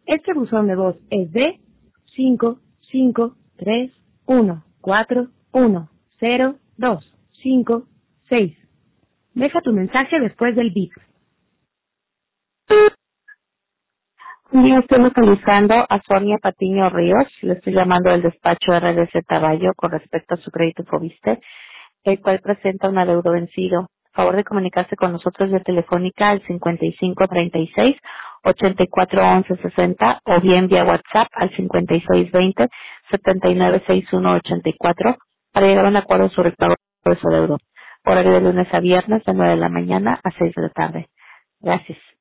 Este buzón de voz es de 55314102556. Deja tu mensaje después del bip. Un día estoy localizando a Sonia Patiño Ríos. Le estoy llamando del despacho RDC Taballo con respecto a su crédito Fobiste, el cual presenta un adeudo vencido. Favor de comunicarse con nosotros vía telefónica al 5536-841160 o bien vía WhatsApp al 5620-796184 para llegar a un acuerdo sobre el pago de su adeudo. Horario de lunes a viernes de 9 de la mañana a 6 de la tarde. Gracias.